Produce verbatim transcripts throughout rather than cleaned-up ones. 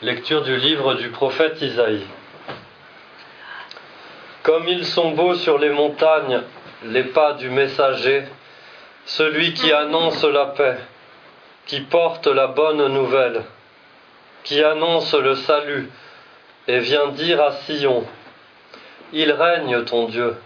Lecture du livre du prophète Isaïe. Comme ils sont beaux sur les montagnes les pas du messager, celui qui annonce la paix, qui porte la bonne nouvelle, qui annonce le salut et vient dire à Sion, il règne ton Dieu.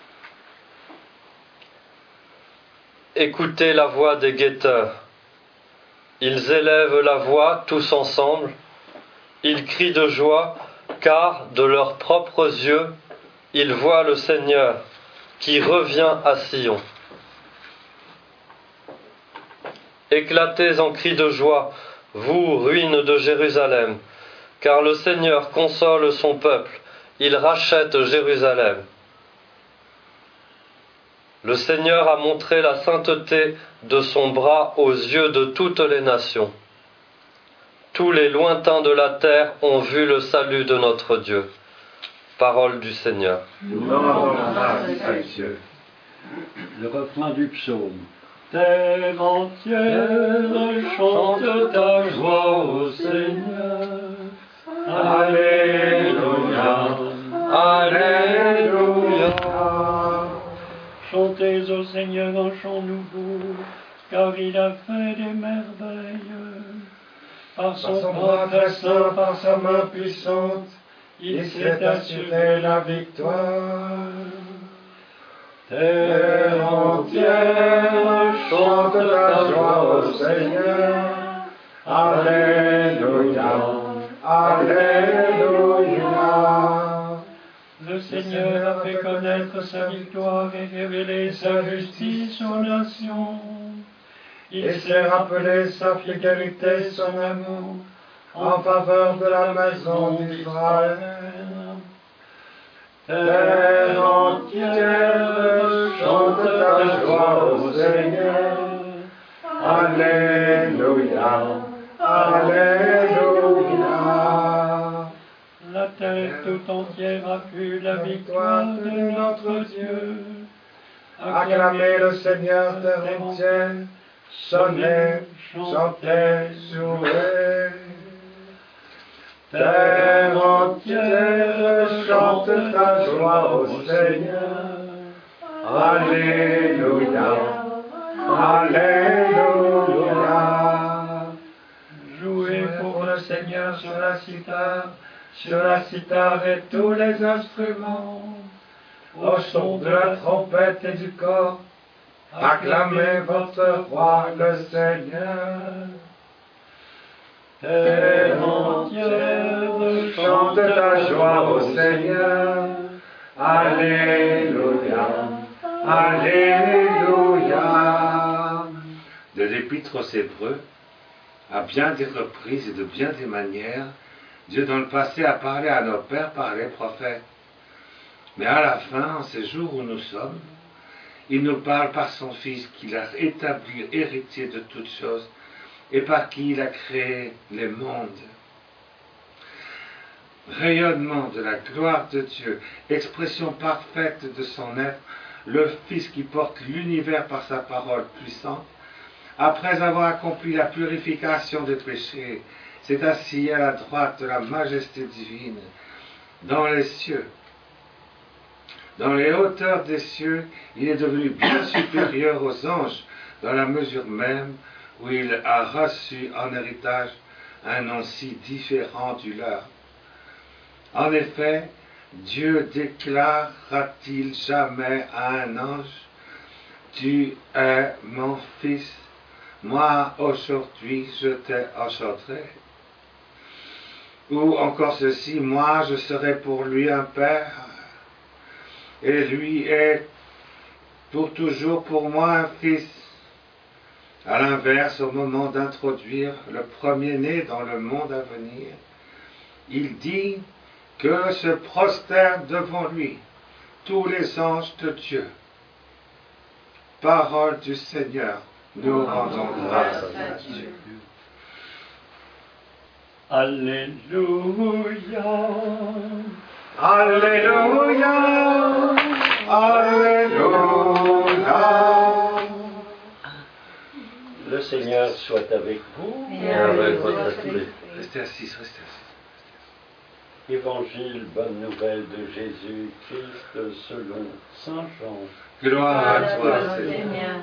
Écoutez la voix des guetteurs. Ils élèvent la voix tous ensemble. Ils crient de joie, car de leurs propres yeux, ils voient le Seigneur qui revient à Sion. Éclatez en cris de joie, vous, ruines de Jérusalem, car le Seigneur console son peuple, il rachète Jérusalem. Le Seigneur a montré la sainteté de son bras aux yeux de toutes les nations. Tous les lointains de la terre ont vu le salut de notre Dieu. Parole du Seigneur. Nous rendons grâce à Dieu. Le refrain du psaume. Terre entière chante ta joie au Seigneur. Alléluia, Alléluia. Chantez au Seigneur un chant nouveau, car il a fait des merveilles. Par son, son bras très saint, par sa main puissante, il s'est assuré la victoire. Terre entière chante la joie au Seigneur. Alléluia, Alléluia. Le Seigneur a fait connaître sa victoire et révélé sa justice aux nations. Il s'est rappelé sa fidélité, son amour, en faveur de la maison d'Israël. Terre entière chante la joie au Seigneur. Alléluia, Alléluia. La terre tout entière a vu la victoire de notre Dieu. Acclamez le Seigneur terre entière, sonnez, chantez, jouez. Terre entière chante ta joie au Seigneur. Alléluia, Alléluia. Jouez pour le Seigneur sur la cithare, sur la cithare et tous les instruments. Au son de la trompette et du cor, acclamez votre roi le Seigneur. Terre entière chante ta joie au Seigneur. Alléluia, Alléluia. De l'Épître aux Hébreux, à bien des reprises et de bien des manières, Dieu dans le passé a parlé à nos pères par les prophètes. Mais à la fin, en ces jours où nous sommes, il nous parle par son Fils qu'il a établi héritier de toutes choses et par qui il a créé les mondes. Rayonnement de la gloire de Dieu, expression parfaite de son être, le Fils qui porte l'univers par sa parole puissante, après avoir accompli la purification des péchés, s'est assis à la droite de la majesté divine dans les cieux. Dans les hauteurs des cieux, il est devenu bien supérieur aux anges, dans la mesure même où il a reçu en héritage un nom si différent du leur. En effet, Dieu déclarera-t-il jamais à un ange, « Tu es mon fils, moi aujourd'hui je t'ai engendré » Ou encore ceci, « Moi je serai pour lui un père » et lui est pour toujours pour moi un fils. À l'inverse, au moment d'introduire le premier-né dans le monde à venir, il dit que se prosternent devant lui tous les anges de Dieu. Parole du Seigneur, nous rendons grâce à Dieu. Alléluia. Alléluia, Alléluia. Le Seigneur soit avec vous. Et avec votre esprit. Restez assis, restez assis. Évangile, bonne nouvelle de Jésus-Christ selon Saint Jean. Gloire à toi, Seigneur. Seigneur.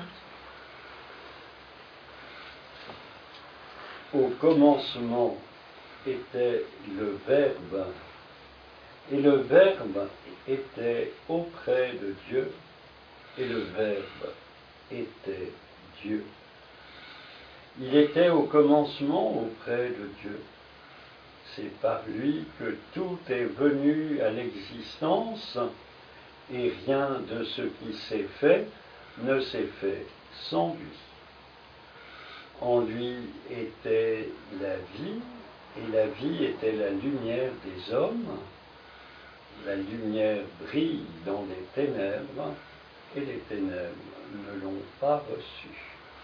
Au commencement était le Verbe, et le Verbe était auprès de Dieu, et le Verbe était Dieu. Il était au commencement auprès de Dieu. C'est par lui que tout est venu à l'existence, et rien de ce qui s'est fait ne s'est fait sans lui. En lui était la vie, et la vie était la lumière des hommes. La lumière brille dans les ténèbres, et les ténèbres ne l'ont pas reçue.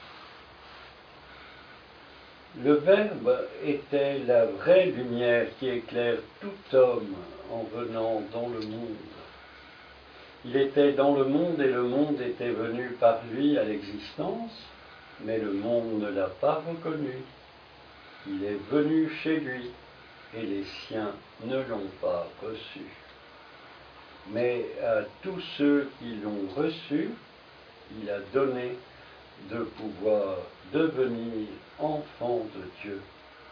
Le Verbe était la vraie lumière qui éclaire tout homme en venant dans le monde. Il était dans le monde et le monde était venu par lui à l'existence, mais le monde ne l'a pas reconnu. Il est venu chez lui et les siens ne l'ont pas reçu. Mais à tous ceux qui l'ont reçu, il a donné de pouvoir devenir enfants de Dieu,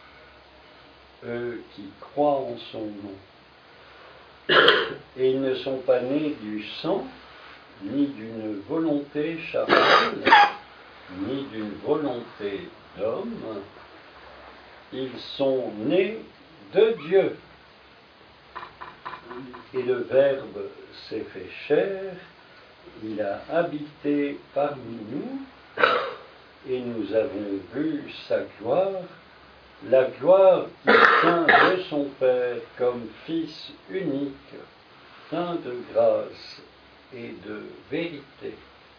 eux qui croient en son nom. Et ils ne sont pas nés du sang, ni d'une volonté charnelle, ni d'une volonté d'homme. Ils sont nés de Dieu. Et le Verbe s'est fait chair, il a habité parmi nous, et nous avons vu sa gloire, la gloire qui vient de son Père comme Fils unique, plein de grâce et de vérité.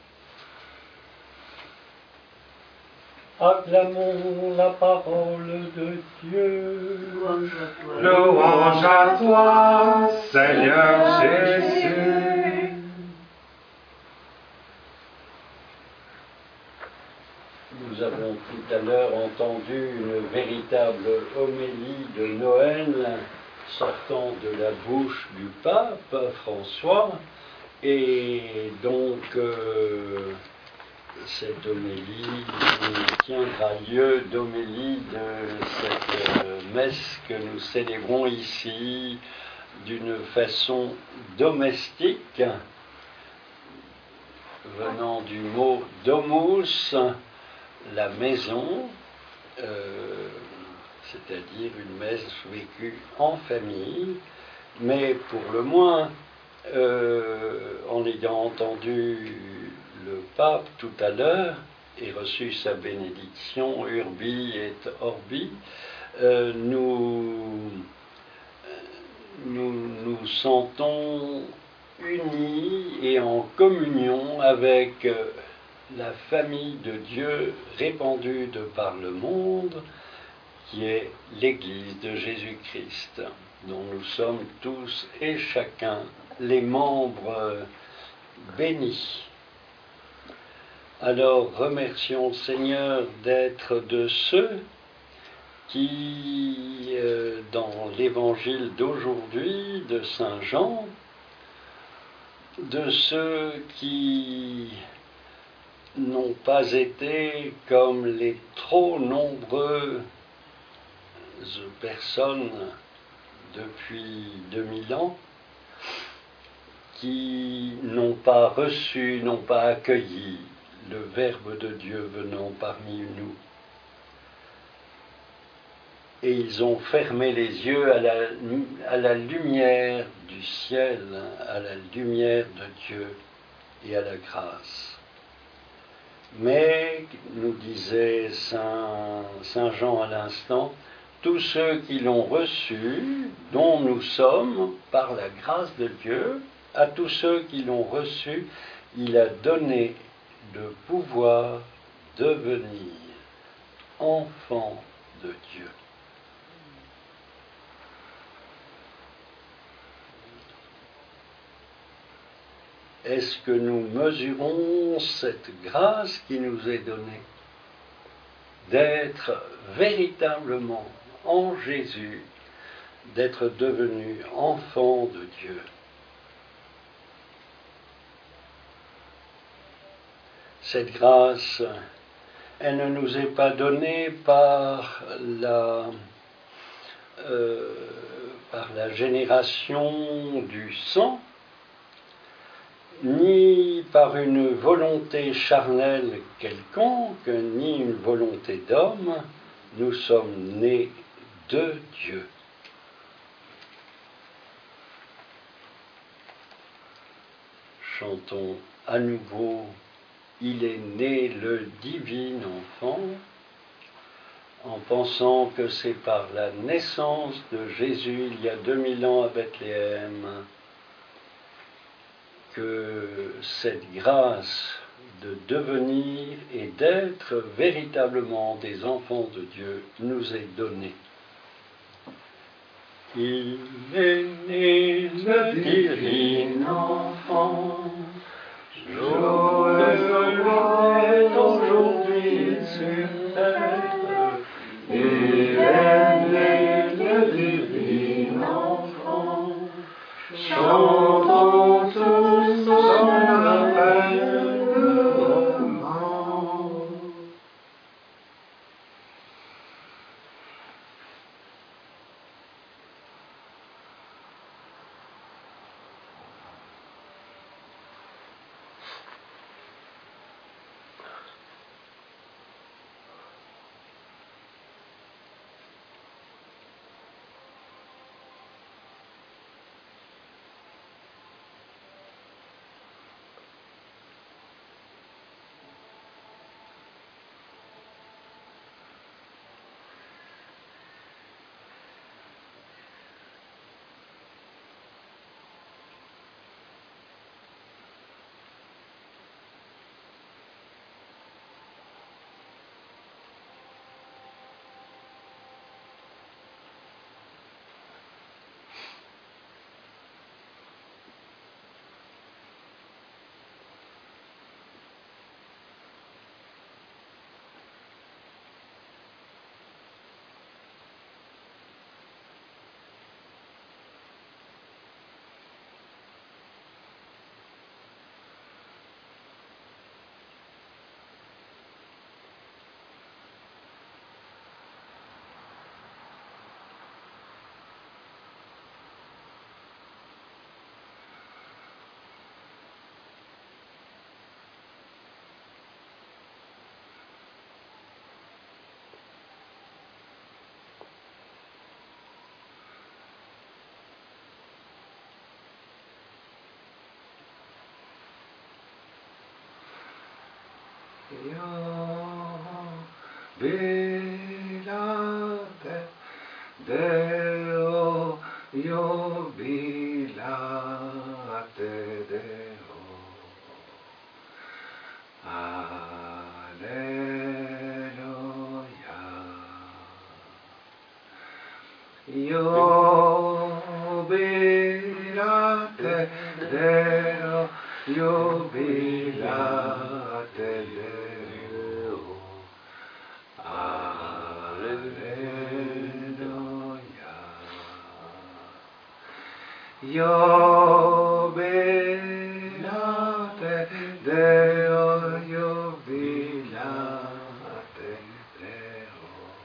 Acclamons la parole de Dieu. Louange à toi, Seigneur Jésus. Nous avons tout à l'heure entendu une véritable homélie de Noël sortant de la bouche du pape François, et donc euh, cette homélie tiendra lieu d'homélie de cette euh, messe que nous célébrons ici d'une façon domestique, venant du mot domus, la maison, euh, c'est-à-dire une messe vécue en famille, mais pour le moins, euh, en ayant entendu le pape tout à l'heure et reçu sa bénédiction urbi et orbi, euh, nous, nous nous sentons unis et en communion avec euh, la famille de Dieu répandue de par le monde, qui est l'Église de Jésus-Christ, dont nous sommes tous et chacun les membres bénis. Alors remercions le Seigneur d'être de ceux qui, euh, dans l'évangile d'aujourd'hui de Saint Jean, de ceux qui n'ont pas été comme les trop nombreuses personnes depuis deux mille ans, qui n'ont pas reçu, n'ont pas accueilli le Verbe de Dieu venant parmi nous. Et ils ont fermé les yeux à la, à la lumière du ciel, à la lumière de Dieu et à la grâce. Mais, nous disait Saint, Saint Jean à l'instant, tous ceux qui l'ont reçu, dont nous sommes, par la grâce de Dieu, à tous ceux qui l'ont reçu, il a donné le pouvoir devenir enfants de Dieu. Est-ce que nous mesurons cette grâce qui nous est donnée d'être véritablement en Jésus d'être devenus enfants de Dieu. Cette grâce, elle ne nous est pas donnée par la, euh, par la génération du sang, ni par une volonté charnelle quelconque, ni une volonté d'homme. Nous sommes nés de Dieu. Chantons à nouveau « Il est né le divin enfant », en pensant que c'est par la naissance de Jésus il y a deux mille ans à Bethléem que cette grâce de devenir et d'être véritablement des enfants de Dieu nous est donnée. Il est né le divin enfant, joyeux est aujourd'hui sur terre. Il est né le divin enfant, chantons tous son avènement. Jubilate Deo, jubilate Deo. Alleluia. Jubilate Deo, jubilate Deo. Alleluia. Jubilate Deo, jubilate Deo.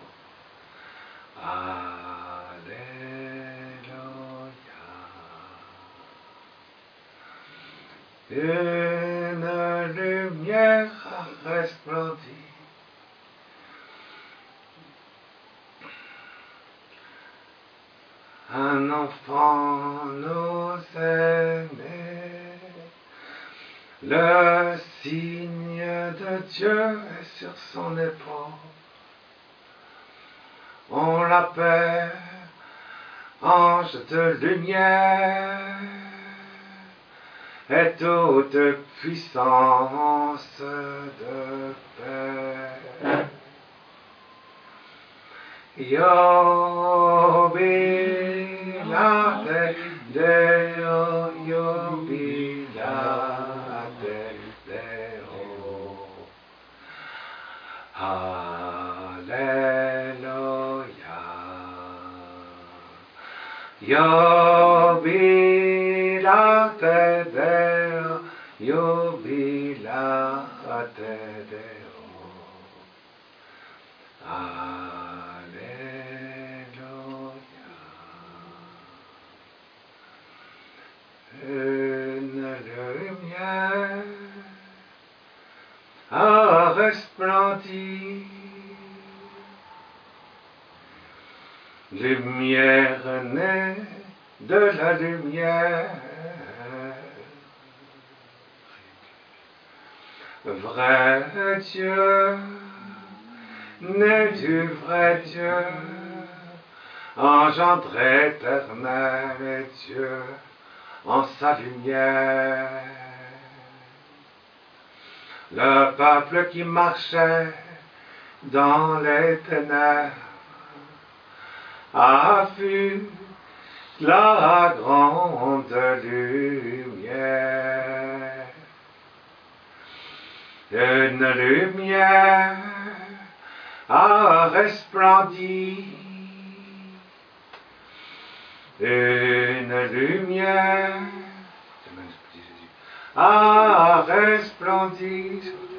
Alléluia. Une lumière a resplendi. Un enfant nous est né. Le signe de Dieu est sur son épaule. On l'appelle ange de lumière et toute puissance de paix. Jubilate Deo, jubilate Deo. Alleluia. Jubila te Deo, jubila te Deo. Alléluia. Une lumière a resplendi, lumière née de la lumière, vrai Dieu, né du vrai Dieu, engendré éternel Dieu en sa lumière. Le peuple qui marchait dans les ténèbres a vu la grande lumière. Une lumière a resplendi, une lumière a resplendi,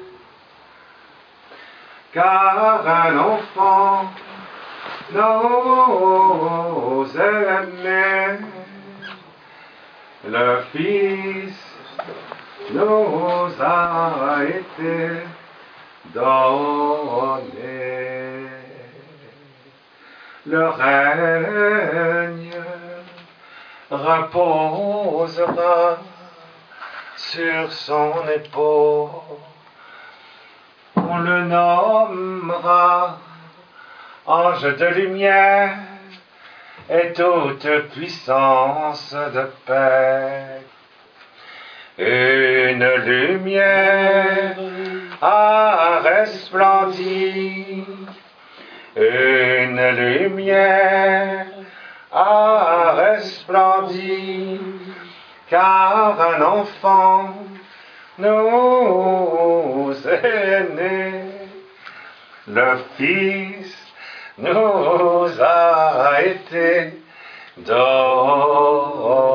car un enfant nous est né, le Fils nous a été donné. Le règne reposera sur son épaule. On le nommera ange de lumière et toute puissance de paix. Une lumière a resplendi, une lumière a resplendi, car un enfant nous est né, le Fils nous a été donné.